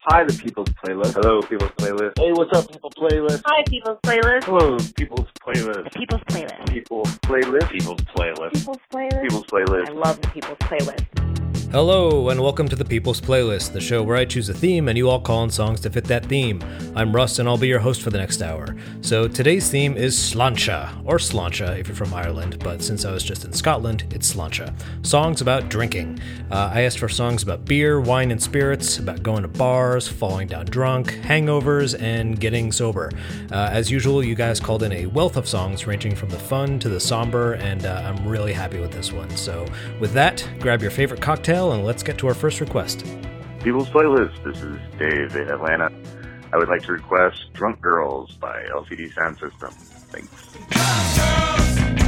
Hi, the People's Playlist. Hello, People's Playlist. Hey, what's up, People's Playlist? Hi, People's Playlist. Hello, People's Playlist. The People's Playlist. People's Playlist. People's Playlist. People's Playlist. People's Playlist. I love the People's Playlist. Hello, and welcome to the People's Playlist, the show where I choose a theme and you all call in songs to fit that theme. I'm Russ, and I'll be your host for the next hour. So today's theme is Sláinte, or Sláinte if you're from Ireland, but since I was just in Scotland, it's Sláinte. Songs about drinking. I asked for songs about beer, wine, and spirits, about going to bars, falling down drunk, hangovers, and getting sober. As usual, you guys called in a wealth of songs ranging from the fun to the somber, and I'm really happy with this one. So with that, grab your favorite cocktail and let's get to our first request. People's Playlist. This is Dave in Atlanta. I would like to request Drunk Girls by LCD Sound System. Thanks.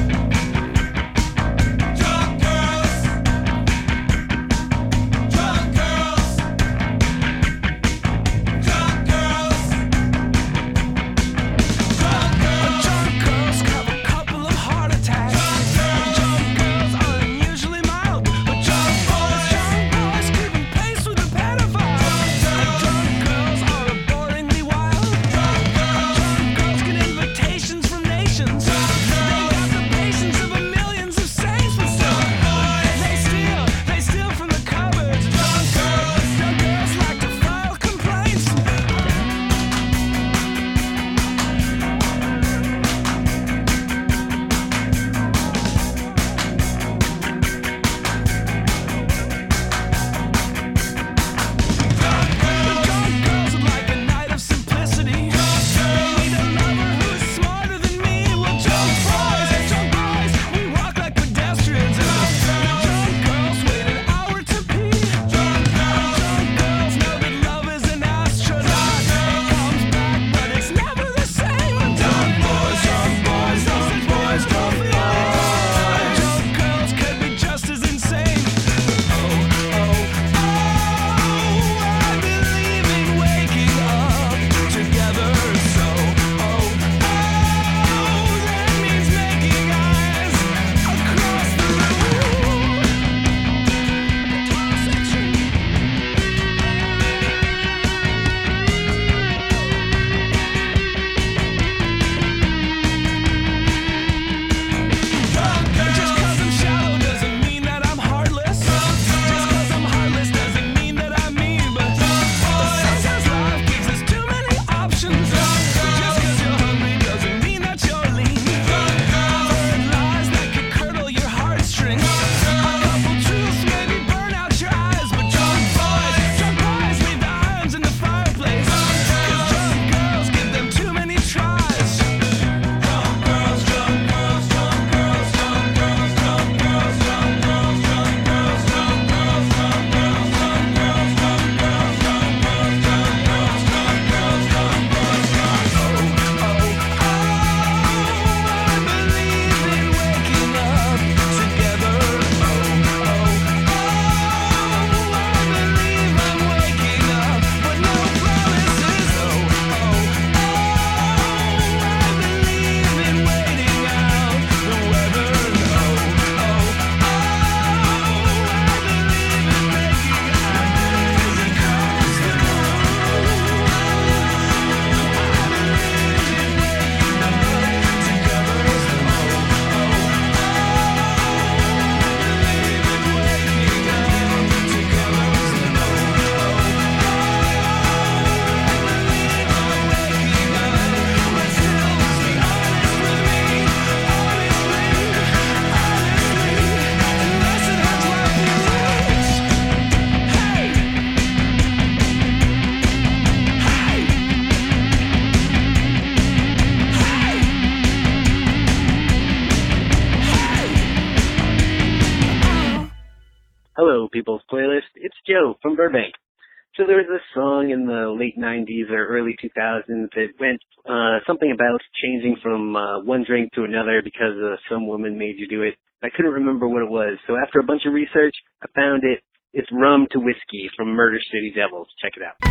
Hello, People's Playlist. It's Joe from Burbank. So there was this song in the late 90s or early 2000s that went something about changing from one drink to another because some woman made you do it. I couldn't remember what it was. So after a bunch of research, I found it. It's Rum to Whiskey from Murder City Devils. Check it out.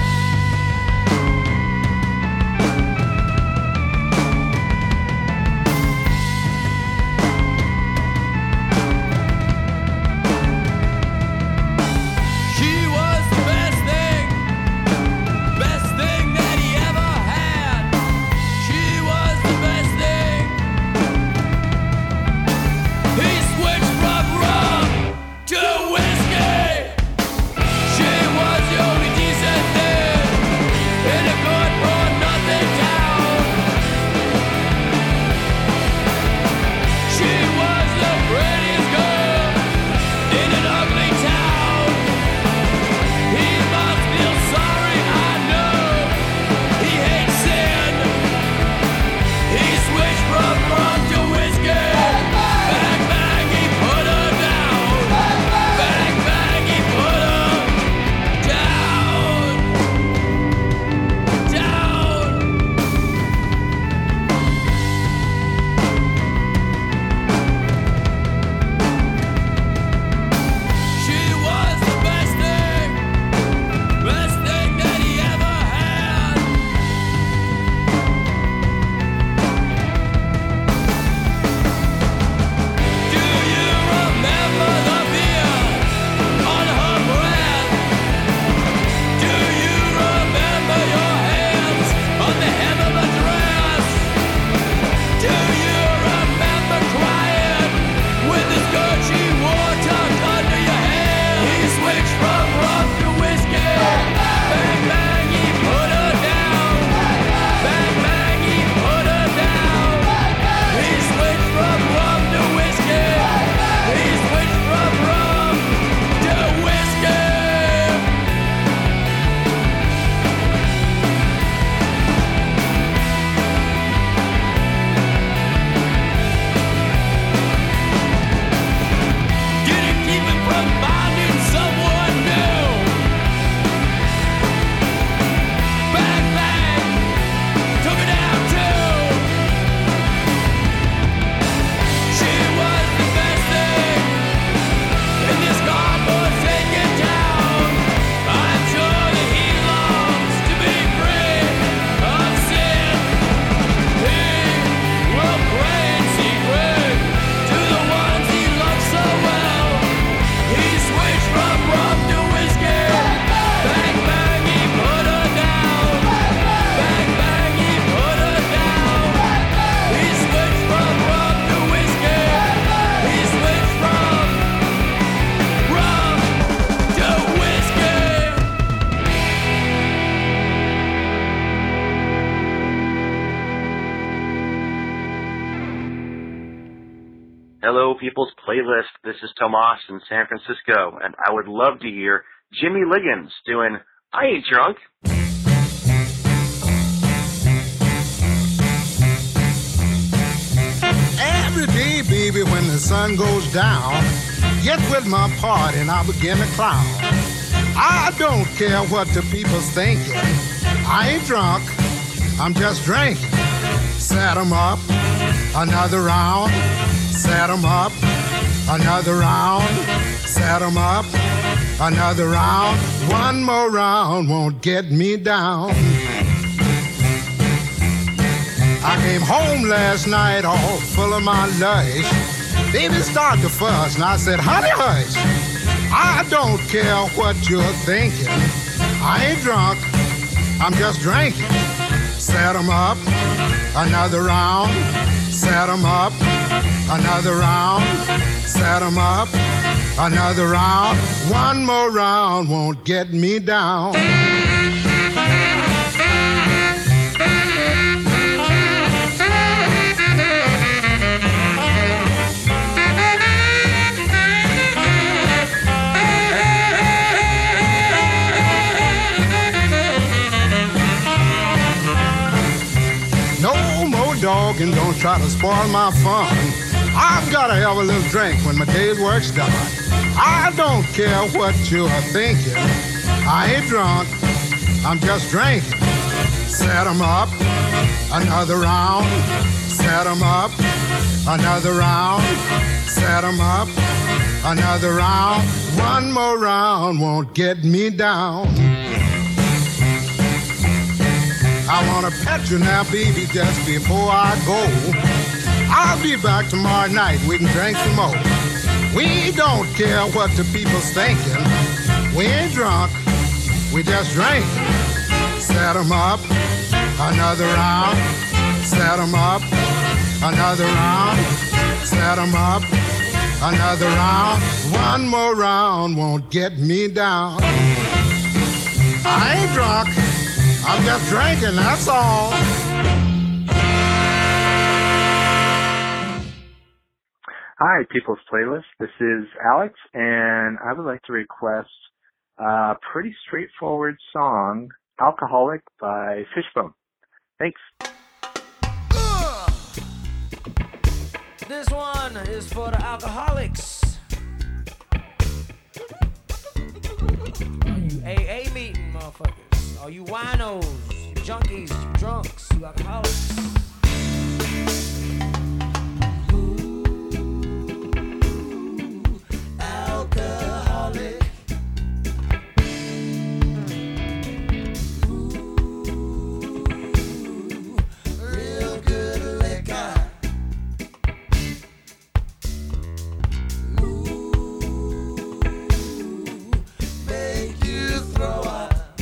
She was the best thing Hello, People's Playlist. This is Tomas in San Francisco, and I would love to hear Jimmy Liggins doing I Ain't Drunk. Every day, baby, when the sun goes down, get with my party and I begin to clown. I don't care what the people's thinking. I ain't drunk, I'm just drinking. Set 'em up, another round. Set 'em up, another round. Set 'em up, another round. One more round won't get me down. I came home last night all full of my lush. Baby started to fuss and I said, honey, hush. I don't care what you're thinking. I ain't drunk, I'm just drinking. Set 'em up, another round. Set 'em up, another round. Set 'em up, another round. One more round won't get me down. Dog, and don't try to spoil my fun. I've got to have a little drink when my day's work's done. I don't care what you're thinking. I ain't drunk, I'm just drinking. Set 'em up, another round. Set 'em up, another round. Set 'em up, another round. One more round won't get me down. I wanna pet you now, baby, just before I go. I'll be back tomorrow night, we can drink some more. We don't care what the people's thinking. We ain't drunk, we just drink. Set 'em up, another round. Set 'em up, another round. Set 'em up, another round. One more round won't get me down. I ain't drunk, I'm just drinking, that's all. Hi, People's Playlist. This is Alex, and I would like to request a pretty straightforward song, Alcoholic by Fishbone. Thanks. This one is for the alcoholics. All you AA meeting motherfuckers. All you winos, you junkies, you drunks, you alcoholics. Ooh, alcoholic. Ooh, real good liquor. Ooh, make you throw up.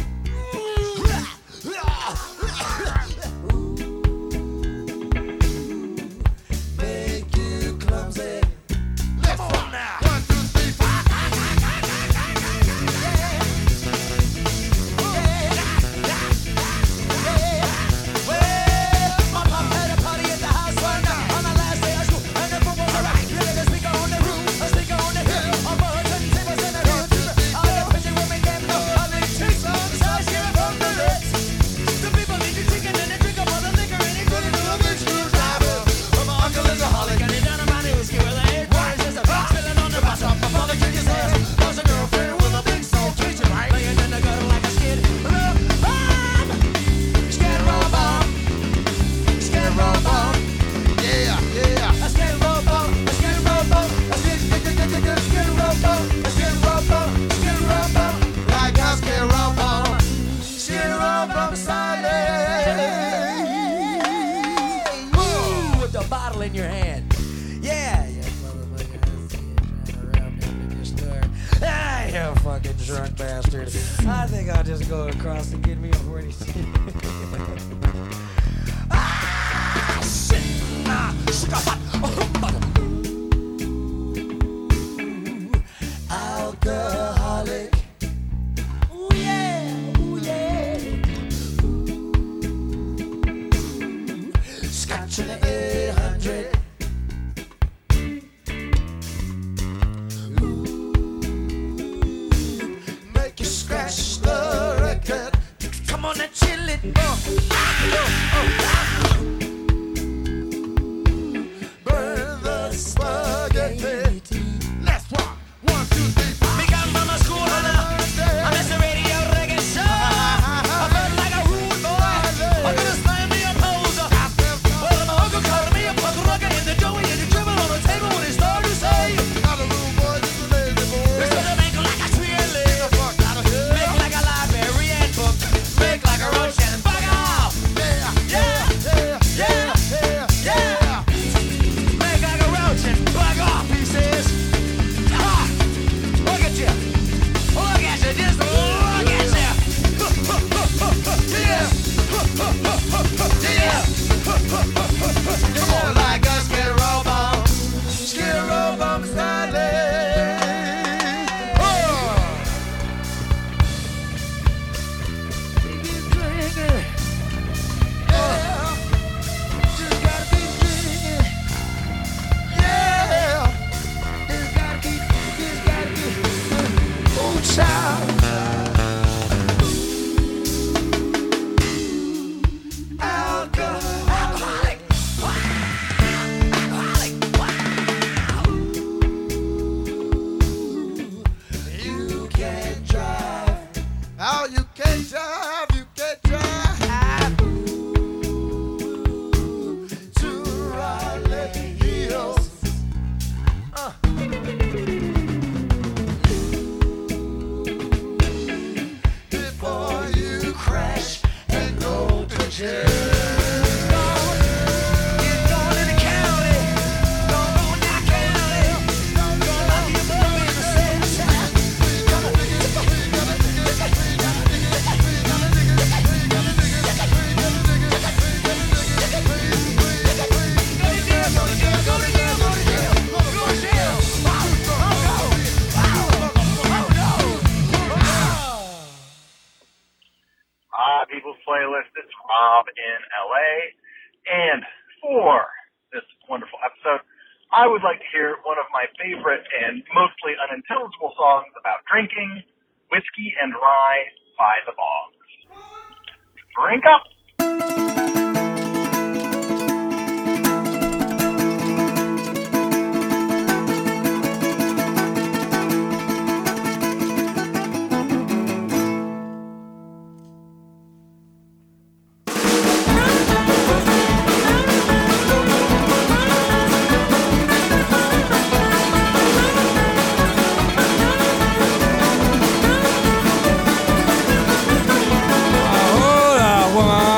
Drunk bastard. I think I'll just go across and get me a 46. Ah, shit! Ah, sugar hot. Alcoholic. Ooh yeah, ooh yeah. Scotch in the 800. Burn the spaghetti. Let's rock. 1, 2, 3, 4. Me come from a school and I miss the radio reggae show. I felt like a rude boy. I could have slammed me a poser. Well, my uncle called me a punk rocker in the doughy and he dribbled on the table when he started to say, Not a rude boy, just a lazy boy. "It's gonna make like a tree and Get the fuck out of here. make like a library and book, make like a roach and bug off, Yeah, yeah, yeah, yeah, yeah, yeah, make like a roach and bug off," he says. Ah, look at you, just look at you. Yeah, yeah. Come on, like a Skid Row bomb Stanley. Oh. Keep drinking. Yeah. Just gotta keep drinking. Yeah. Just gotta keep. Oh, child. Alcoholic. You can't drive. Oh, you can't drive, you can't drive to Raleigh Hills. Before you crash and go to jail. Get going in the county. Don't go in that county. Gonna lock you up in the same side. Come on. People's Playlist. It's Rob in LA. And for this wonderful episode, I would like to hear one of my favorite and mostly unintelligible songs about drinking, Whiskey and Rye by the Bogs. Drink up! Hola, woman.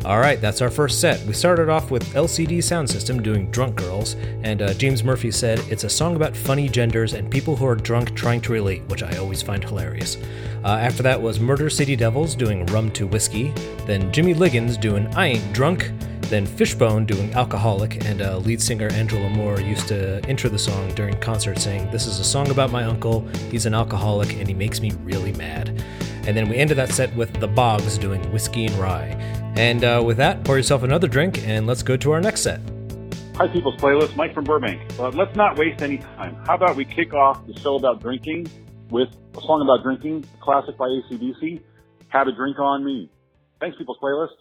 Alright, that's our first set. We started off with LCD Sound System doing Drunk Girls, and James Murphy said it's a song about funny genders and people who are drunk trying to relate, which I always find hilarious. After that was Murder City Devils doing Rum to Whiskey, then Jimmy Liggins doing I Ain't Drunk, then Fishbone doing Alcoholic, and lead singer Angela Moore used to enter the song during concerts saying, "This is a song about my uncle, he's an alcoholic, and he makes me really mad." And then we ended that set with The Boggs doing Whiskey and Rye. And with that, pour yourself another drink, and let's go to our next set. Hi, People's Playlist. Mike from Burbank. Let's not waste any time. How about we kick off the show about drinking with a song about drinking, a classic by AC/DC, Have a Drink on Me. Thanks, People's Playlist.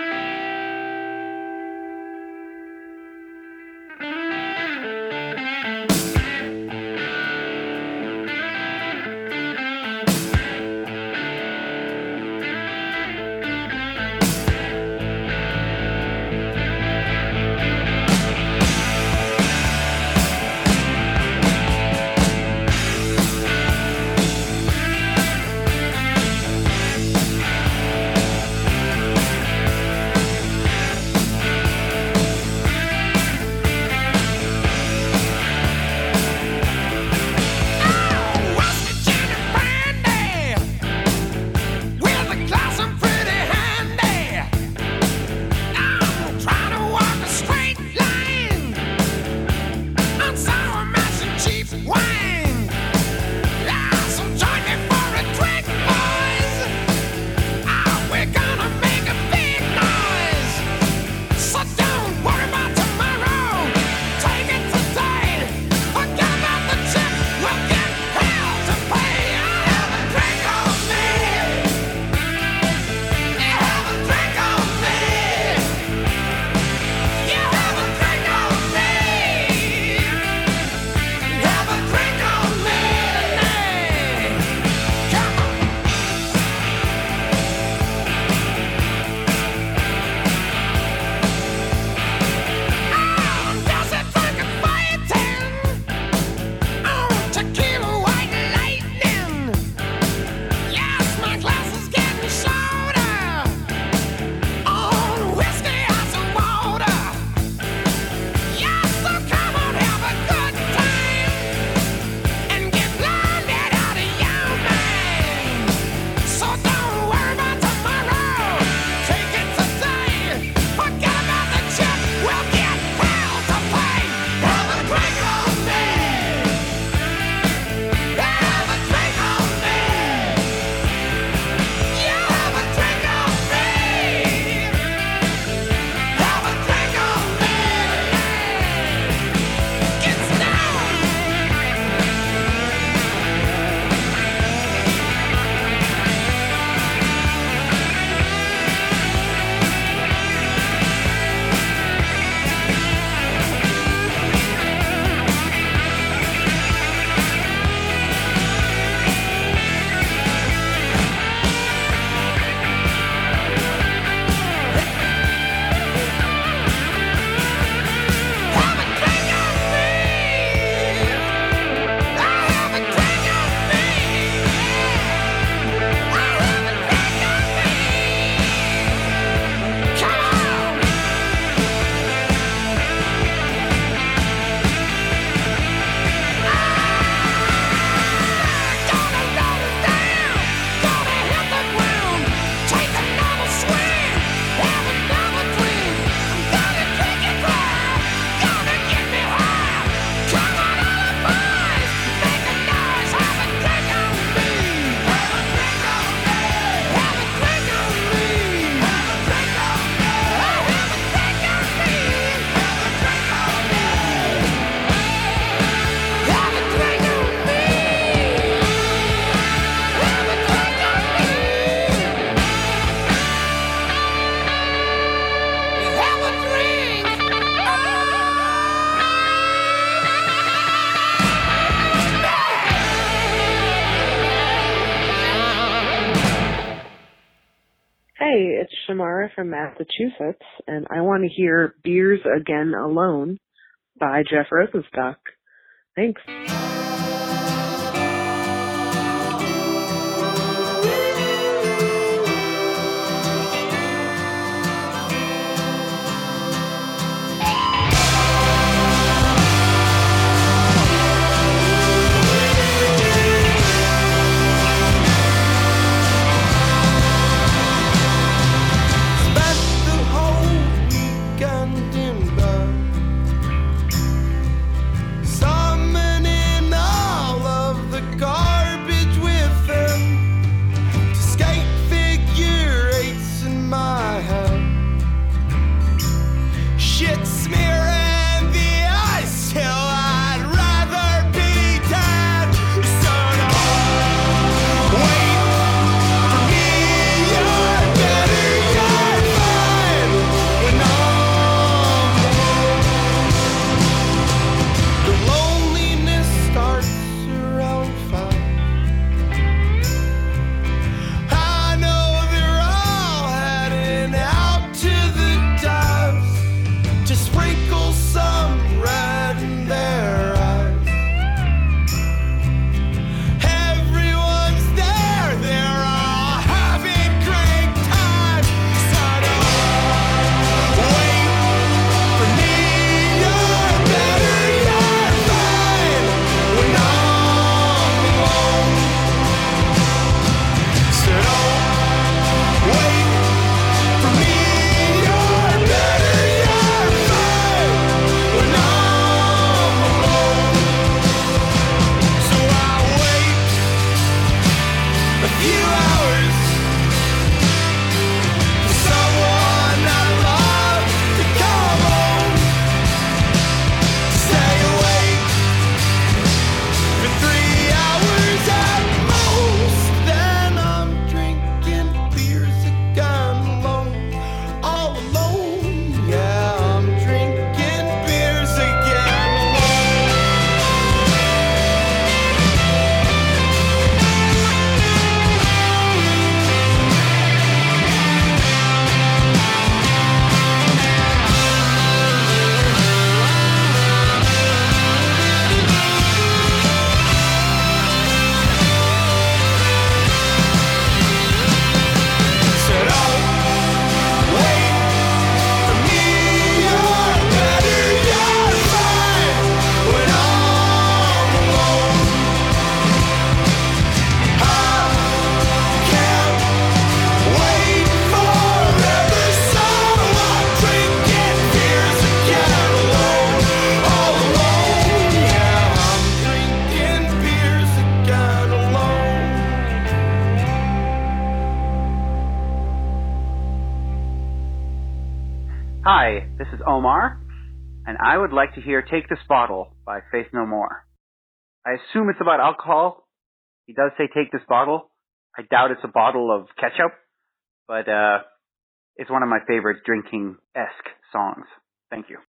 Hey, it's Shamara from Massachusetts, and I want to hear Beers Again Alone by Jeff Rosenstock. Thanks. Hi, this is Omar, and I would like to hear Take This Bottle by Faith No More. I assume it's about alcohol. He does say take this bottle. I doubt it's a bottle of ketchup, but it's one of my favorite drinking-esque songs. Thank you.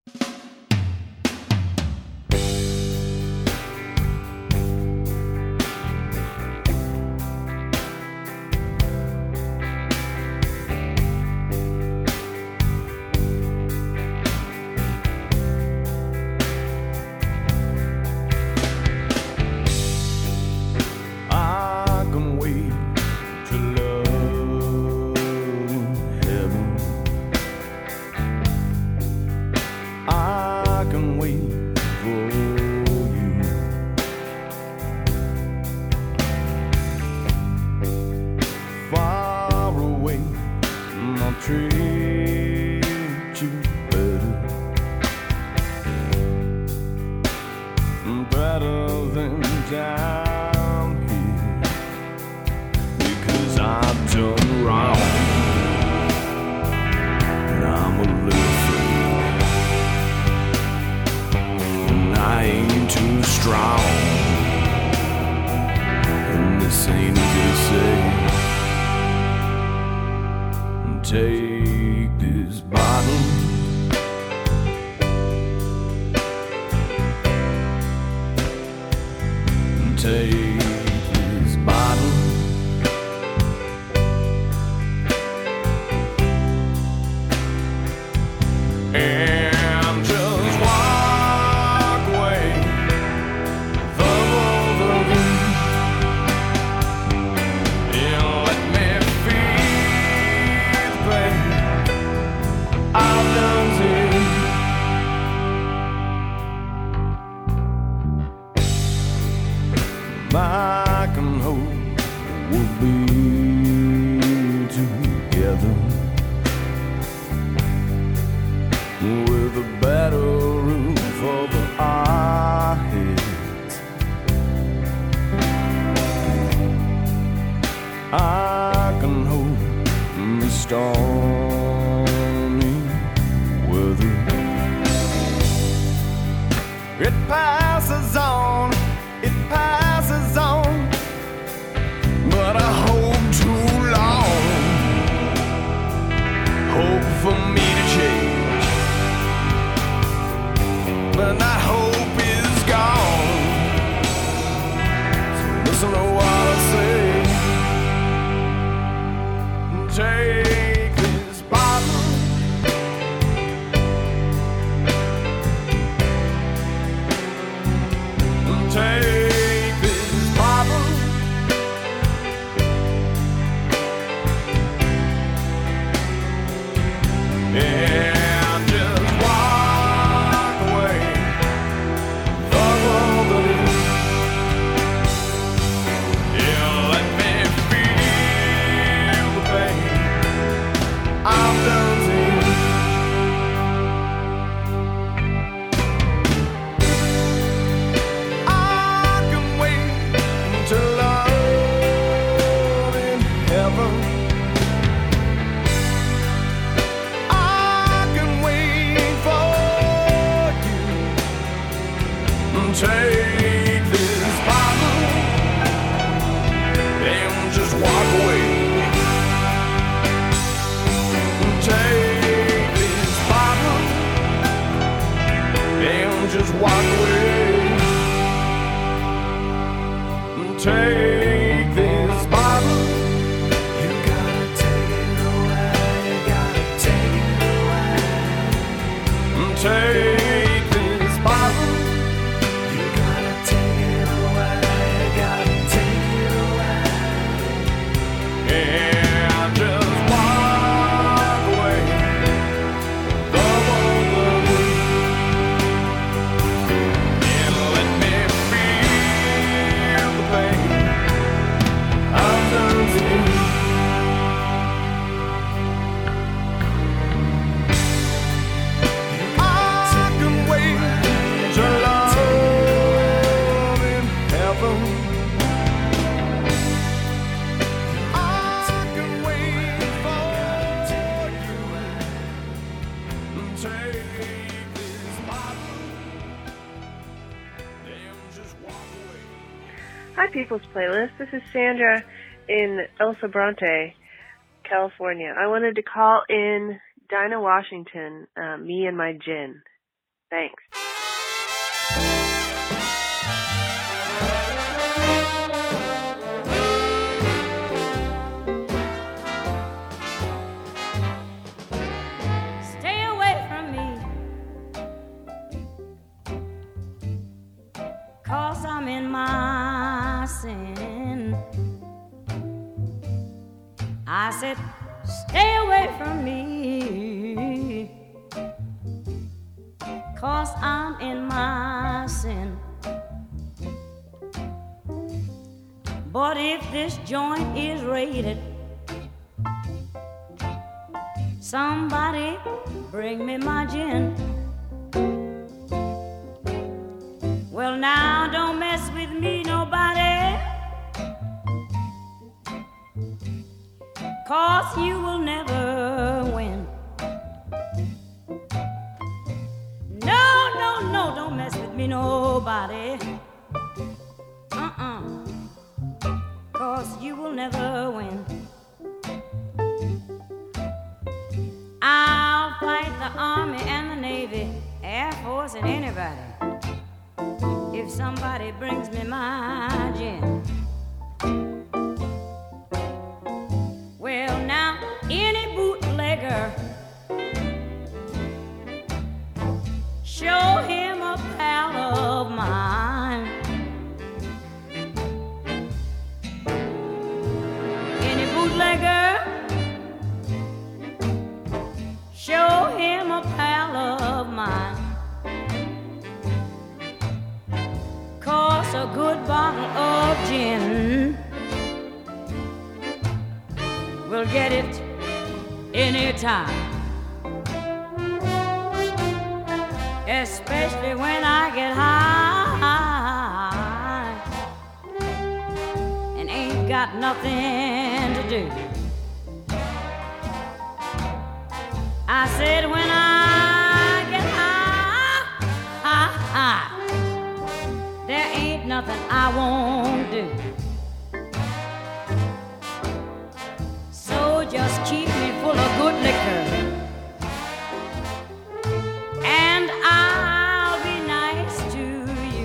I can wait to love in heaven. I can wait for you. Far away, I'll treat you better than down here, because I've done wrong and I'm a little afraid, and I ain't too strong, and this ain't easy to say. Take this bottle, take this bottle, and just walk away from all the room, and let me feel the pain I've done to you. I can hope we'll be together with a better roof over our heads. I can hope the stormy weather it passes on. It passes on, but I hope too long. Hope for me to change, but that hope is gone. So listen to what I say. Take this bottle, take this bottle, and just walk away from all the news. Yeah, let me feel the pain I've done to you. I can wait until love in heaven. I can wait for you. Take this bottle and just walk away. Take this bottle and just walk away. Take this bottle. You gotta take it away. You gotta take it away. Take this bottle. You gotta take it away. You gotta take it away. And just walk away from all the room, and let me feel the pain Hi, People's Playlist. This is Sandra in El Sobrante, California. I wanted to call in Dinah Washington, Me and My Gin. Thanks. Stay away from me, 'cause I'm in my sin. I said, stay away from me, 'cause I'm in my sin. But if this joint is raided, somebody bring me my gin. Well, now don't mess with me, nobody, 'cause you will never win. No, no, no, don't mess with me, nobody. 'Cause you will never win. I'll fight the Army and the Navy, Air Force and anybody, if somebody brings me my gin. Well, now, any bootlegger, show him a pal of mine. Any bootlegger, show him a pal of mine. 'Cause a good bottle of gin will get it anytime, especially when I get high and ain't got nothing to do. I said when I get high, there ain't nothing I won't do. So just keep me full of good liquor, and I'll be nice to you.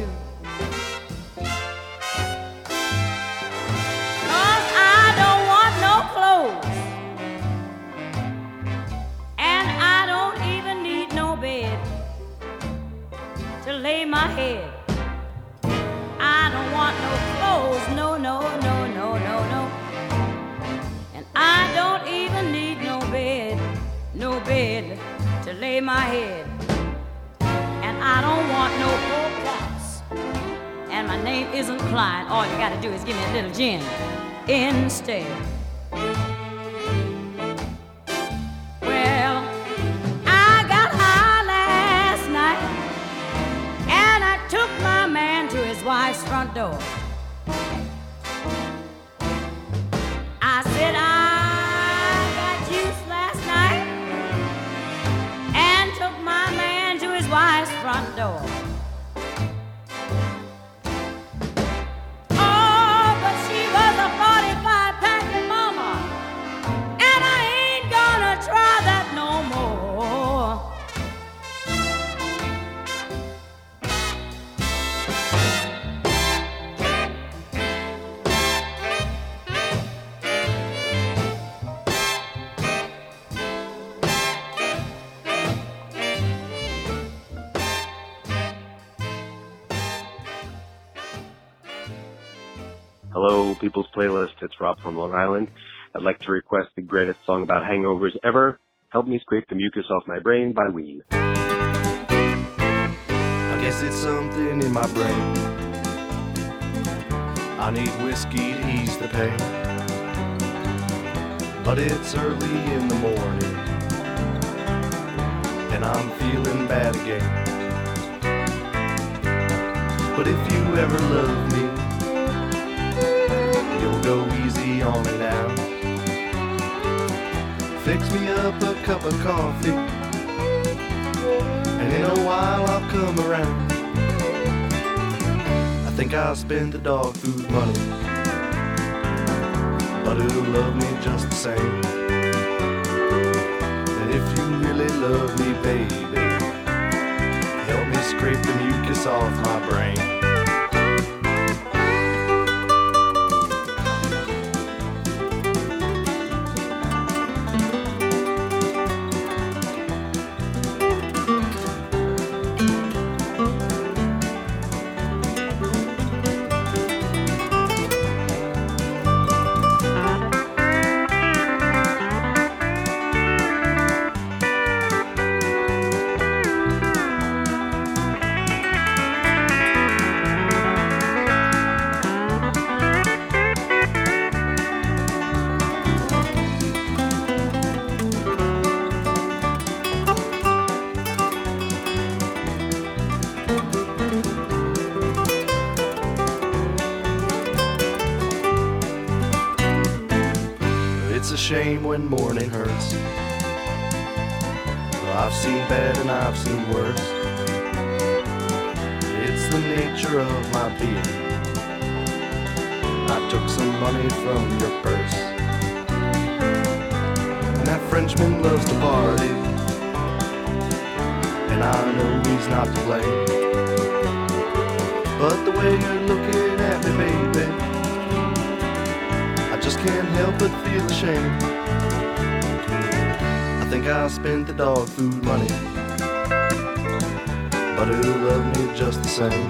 'Cause I don't want no clothes, and I don't even need no bed to lay my head. I don't want no clothes, no, no, no, no, no, no. And I don't even need no bed to lay my head. And I don't want no poor cops. And my name isn't Klein. All you gotta do is give me a little gin instead. Well, I got high last night, and I took my man to his wife's front door. I said I got juice last night and took my man to his wife's front door. Oh, but she was a 45-packing mama, and I ain't gonna try that no more. Hello, People's Playlist. It's Rob from Long Island. I'd like to request the greatest song about hangovers ever, Help Me Scrape the Mucus Off My Brain by Ween. I guess it's something in my brain. I need whiskey to ease the pain. But it's early in the morning, and I'm feeling bad again. But if you ever love me, you'll go easy on me now. Fix me up a cup of coffee, and in a while I'll come around. I think I'll spend the dog food money, but it'll love me just the same. And if you really love me, baby, help me scrape the mucus off my brain. It's a shame when morning hurts. Well, I've seen bad and I've seen worse. It's the nature of my being. I took some money from your purse, and that Frenchman loves to party, and I know he's not to blame. But the way you're looking at me, baby, I just can't help but feel ashamed. I think I'll spend the dog food money, but it'll love me just the same.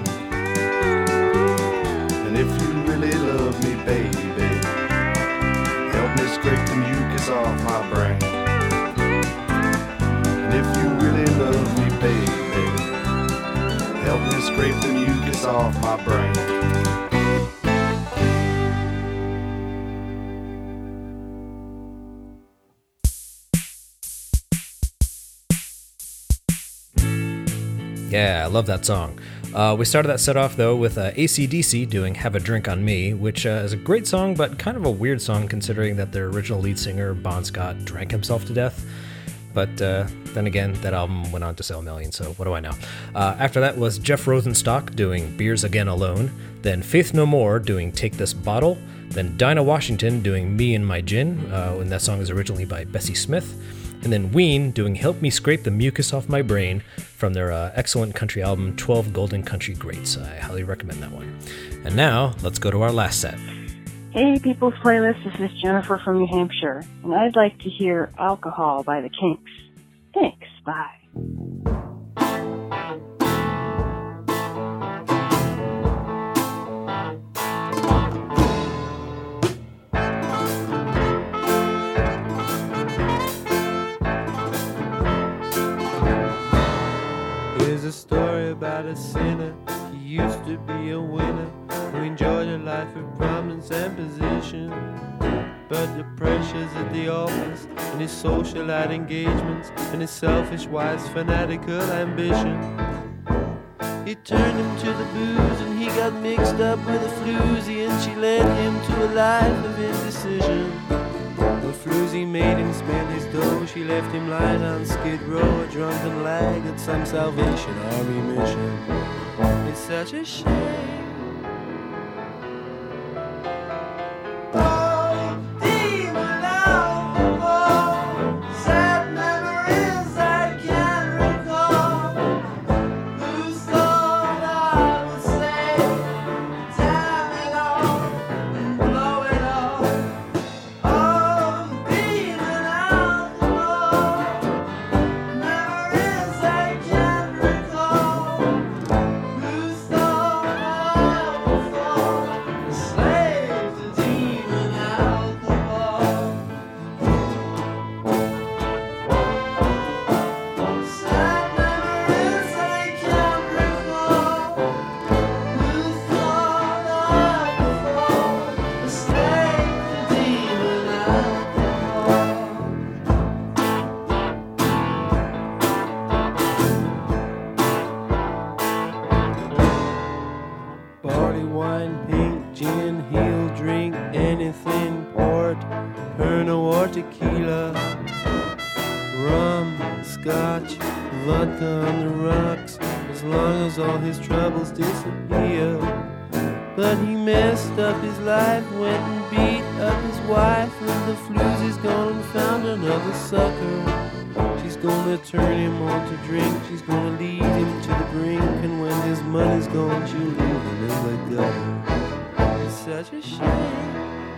And if you really love me, baby, help me scrape the mucus off my brain. And if you really love me, baby, help me scrape the mucus off my brain. Yeah, I love that song. We started that set off, though, with AC/DC doing Have a Drink on Me, which is a great song, but kind of a weird song considering that their original lead singer, Bon Scott, drank himself to death. But then again, that album went on to sell millions, so what do I know? After that was Jeff Rosenstock doing Beers Again Alone, then Faith No More doing Take This Bottle, then Dinah Washington doing Me and My Gin, and that song is originally by Bessie Smith, and then Ween doing Help Me Scrape the Mucus Off My Brain from their excellent country album 12 Golden Country Greats. I highly recommend that one. And now, let's go to our last set. Hey, People's Playlist, this is Jennifer from New Hampshire, and I'd like to hear Alcohol by the Kinks. Thanks, bye. Here's a story about a sinner. He used to be a winner who enjoyed a life of prominence and position. But the pressures at the office and his socialite engagements and his selfish wife's fanatical ambition, he turned him to the booze and he got mixed up with a floozy, and she led him to a life of indecision. The floozy made him spend his dough. She left him lying on Skid Row, a drunken lag at some Salvation Army mission. It's such a shame. Tequila, rum, scotch, vodka on the rocks, as long as all his troubles disappear. But he messed up his life, went and beat up his wife, and the flooz is gone and found another sucker. She's gonna turn him on to drink, she's gonna lead him to the brink, and when his money's gone, she'll leave him in the gutter. It's such a shame.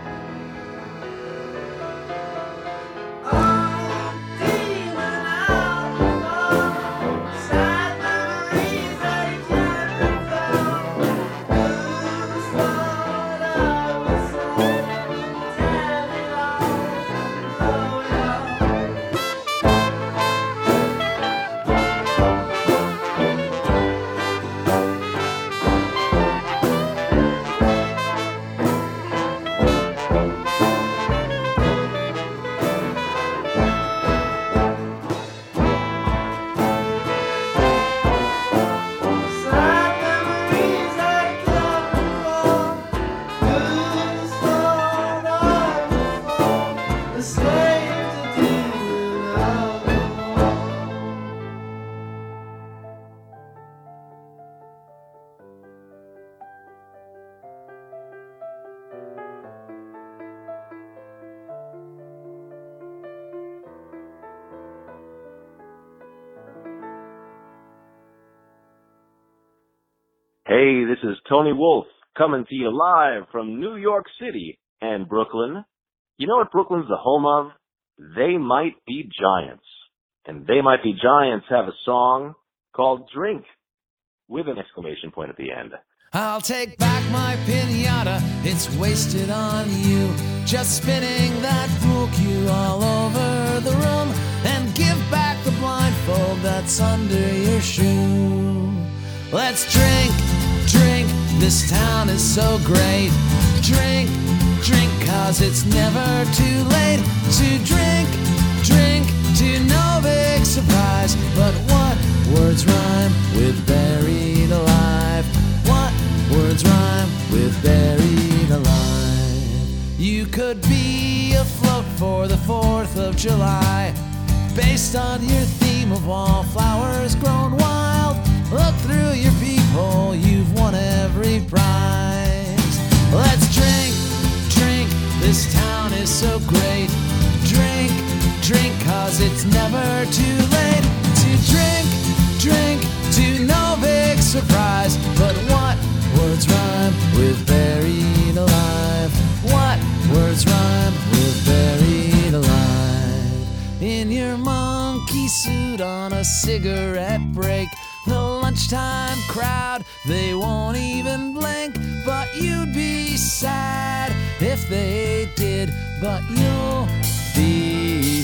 Hey, this is Tony Wolf coming to you live from New York City and Brooklyn. You know what Brooklyn's the home of? They Might Be Giants. And They Might Be Giants have a song called Drink with an exclamation point at the end. I'll take back my pinata, it's wasted on you. Just spinning that pool cue all over the room. And give back the blindfold that's under your shoe. Let's drink, drink, this town is so great. Drink, drink, cause it's never too late to drink, drink, to no big surprise. But what words rhyme with buried alive? What words rhyme with buried alive? You could be afloat for the 4th of July, based on your theme of wallflowers grown wild. Look through your peephole, you've won every prize. Let's drink, drink, this town is so great. Drink, drink, cause it's never too late to drink, drink, to no big surprise. But what words rhyme with buried alive? What words rhyme with buried alive? In your monkey suit on a cigarette break, the lunchtime crowd, they won't even blink. But you'd be sad if they did, but you'll be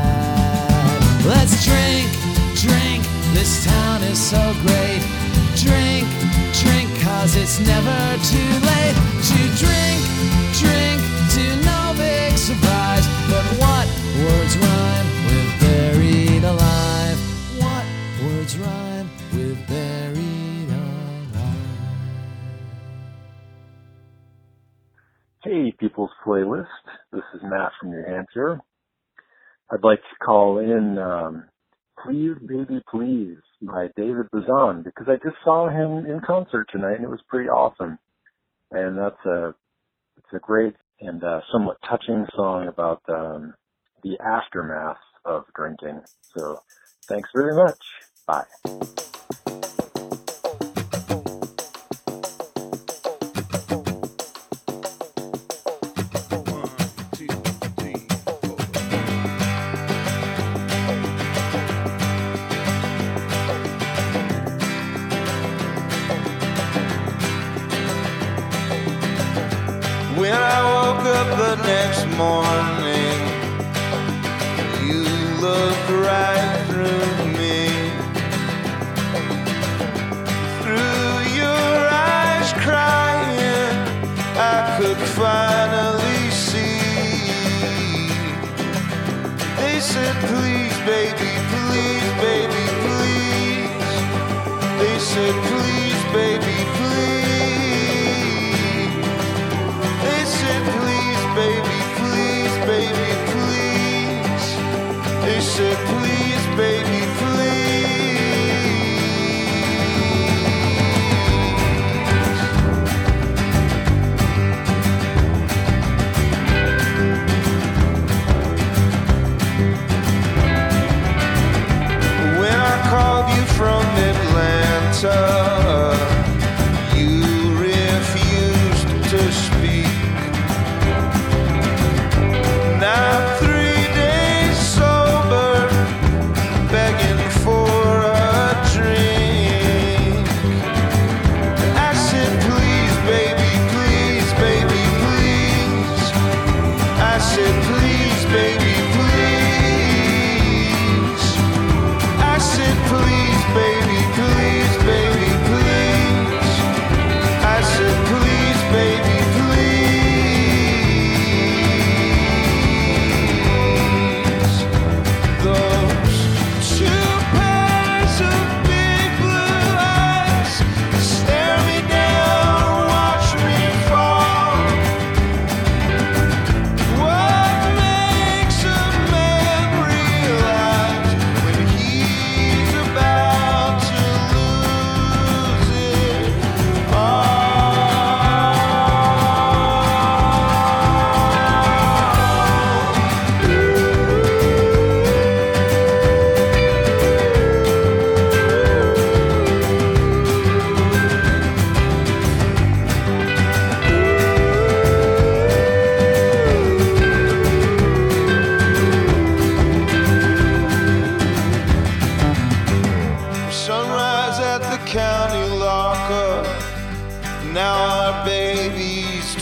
sad. Let's drink, drink, this town is so great. Drink, drink, cause it's never too late to drink, drink, to no big surprise. But what words rhyme with buried alive? What words rhyme with buried alive? Hey, People's Playlist. This is Matt from New Hampshire. I'd like to call in Please Baby Please by David Bazan, because I just saw him in concert tonight and it was pretty awesome. And it's a great and somewhat touching song about the aftermath of drinking. So thanks very much. Bye. When I woke up the next morning, you looked right through me. Through your eyes crying, I could finally see. They said, please, baby, please. They said, please, baby, please. They said, please, baby, please. They said, please, baby, please.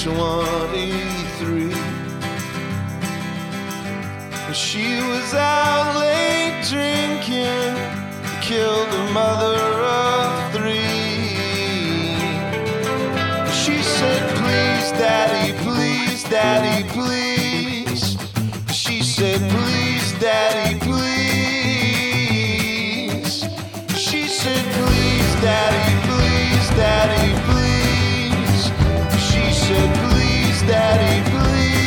23. She was out late drinking, killed a mother of 3. She said, please, daddy, please, daddy, please. She said, please, daddy, please. She said, please, daddy, please, daddy, please. She said, please, daddy, please.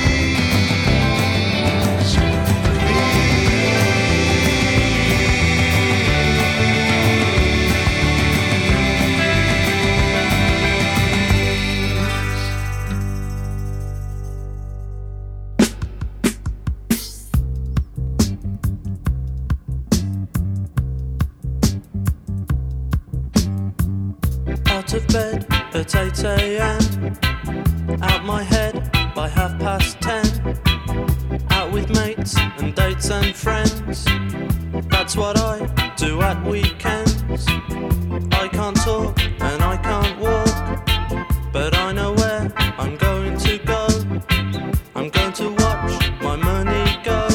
Out of bed at 8 a.m. Out my head by 10:30. Out with mates and dates and friends. That's what I do at weekends. I can't talk and I can't walk, but I know where I'm going to go. I'm going to watch my money go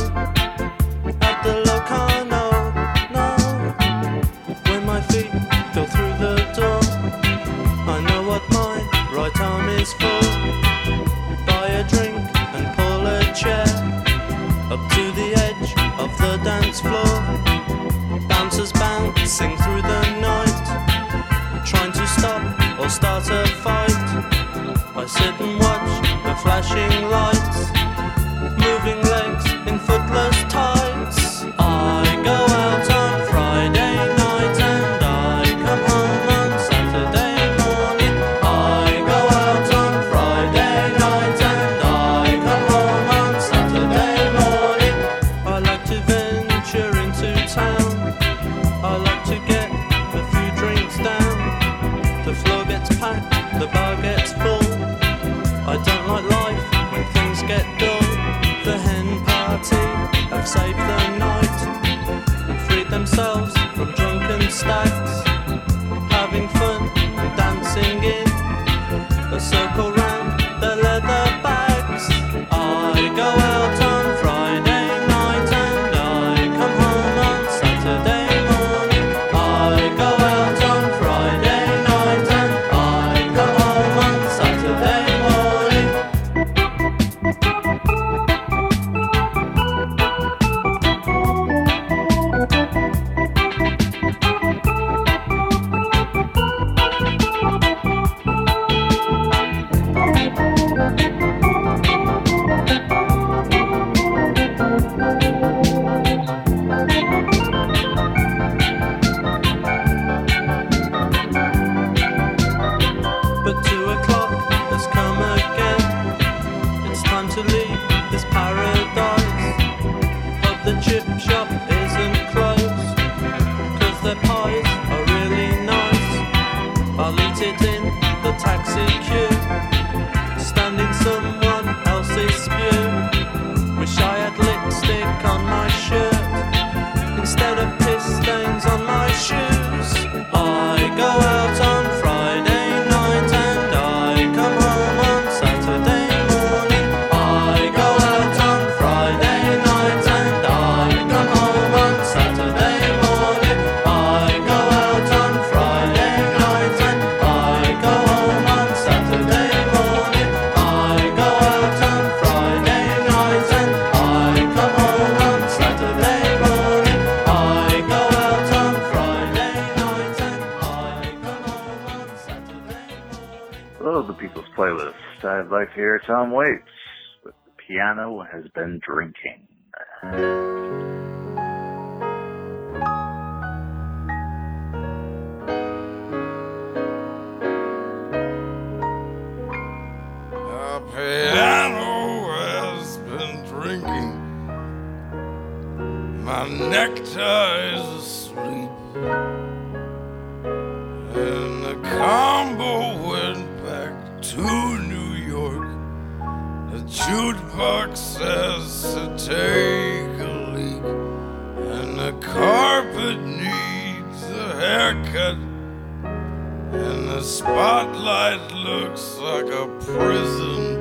at the Locarno, no. When my feet go through the door, I know what my right arm is for. Buy a drink and pull a chair up to the edge of the dance floor. Bouncers bouncing through the night, trying to stop or start a fight. I sit and watch the flashing lights, moving legs in footless tights. I go out on Friday night and I come home on Saturday morning. I go out on Friday night and I come home on Saturday morning. I like to venture into town. I like to get a few drinks down. The floor gets packed, the bar gets full. I don't like life when things get dull. The hen party have saved the night and freed themselves from drunken stacks, having fun and dancing in a circle round the leather bags. I go out on Friday night and I come home on Saturday morning. I go out on Friday night and I come home on Saturday morning. But 2 o'clock has come again. It's time to leave this paradise. Hope the chip shop isn't closed, 'cause their pies are really nice. I'll eat it in the taxi queue, stand in someone else's spew. Wish I had lipstick on my shirt instead of piss stains on my shoes. I go out on Friday night and I come home on Saturday morning. I go out on Friday night and I come home on Saturday morning. I go out on Friday night and I go home on Saturday morning. I go out on Friday night and I come home on Saturday morning. I go out on Friday night and I come home on Saturday morning. Hello, the People's Playlist. I'd like to hear Tom Waits with The Piano Has Been Drinking. The piano has been drinking. My nectar is asleep. And the combo went back to New York. The jukebox says to take a leak. And the carpet needs a haircut. And the spotlight looks like a prison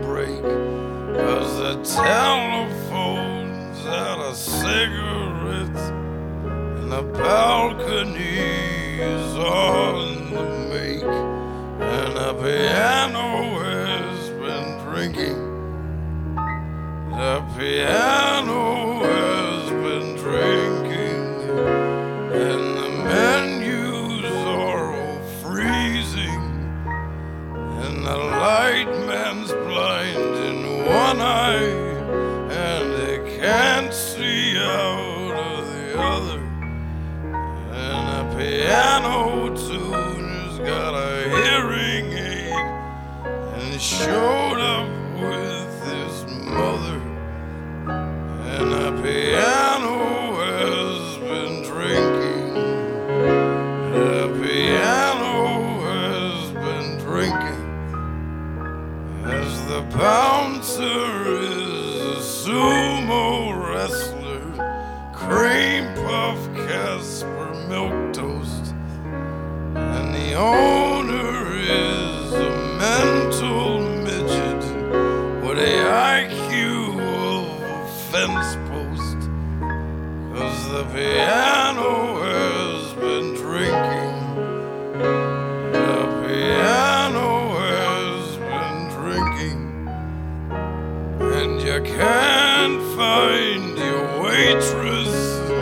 telephones out of cigarettes, and the balcony is on the make, and the piano has been drinking. The piano has been drinking, and the menus are all freezing, and the light man's blind in one eye, and they can't see out of the other, and the piano tuner's got a hearing aid, and he showed up with his mother. And the piano has been drinking. The piano has been drinking. As the bouncer is a sumo wrestler, cream puff Casper milk toast, and the owner is a mental midget with a IQ fence post, 'cause the piano has been drinking. The piano has been drinking, and you can't find your waitress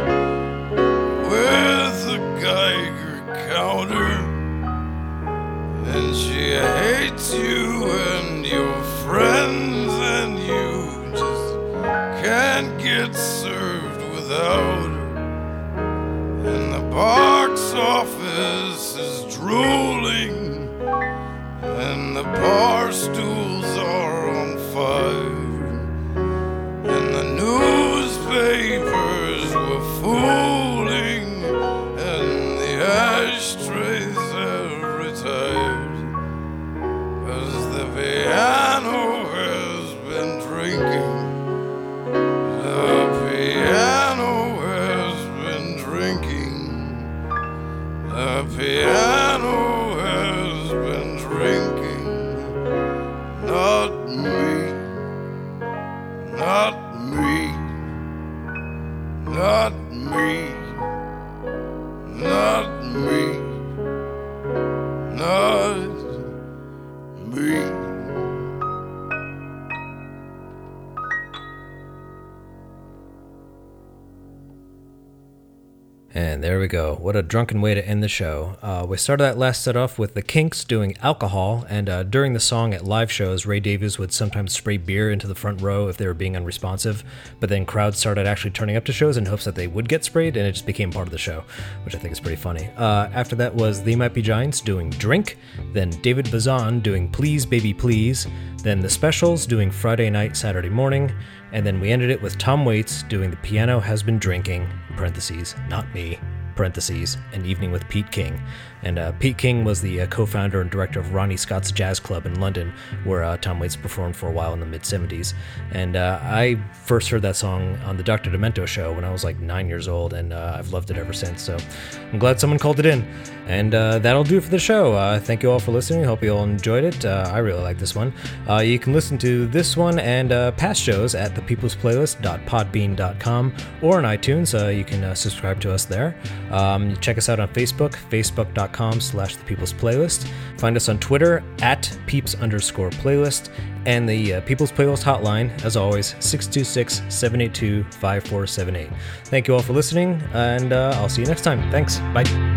with a Geiger counter, and she hates you and your friends, and you can't get served without her, and the box office is drooling, and the bar stools are on fire, and the newspapers were fooling, and the ashtrays have retired, 'cause the piano has been drinking. The piano has been drinking. The piano has been drinking. Not me. Not me. Not me. Not me. Not me. And there we go. What a drunken way to end the show. We started that last set off with the Kinks doing Alcohol, and during the song at live shows, Ray Davies would sometimes spray beer into the front row if they were being unresponsive, but then crowds started actually turning up to shows in hopes that they would get sprayed, and it just became part of the show, which I think is pretty funny. After that was They Might Be Giants doing Drink, then David Bazan doing Please Baby Please, then The Specials doing Friday Night, Saturday Morning, and then we ended it with Tom Waits doing The Piano Has Been Drinking, parentheses, not me, parentheses, An Evening with Pete King. And Pete King was the co-founder and director of Ronnie Scott's Jazz Club in London, where Tom Waits performed for a while in the mid-'70s. And I first heard that song on the Dr. Demento show when I was like 9 years old, and I've loved it ever since. So I'm glad someone called it in. And that'll do it for the show. Thank you all for listening. Hope you all enjoyed it. I really like this one. You can listen to this one and past shows at thepeoplesplaylist.podbean.com or on iTunes. You can subscribe to us there. Check us out on Facebook, facebook.com/thepeoplesplaylist. Find us on Twitter @peeps_playlist. And the People's Playlist hotline, as always, 626-782-5478. Thank you all for listening, and I'll see you next time. Thanks. Bye.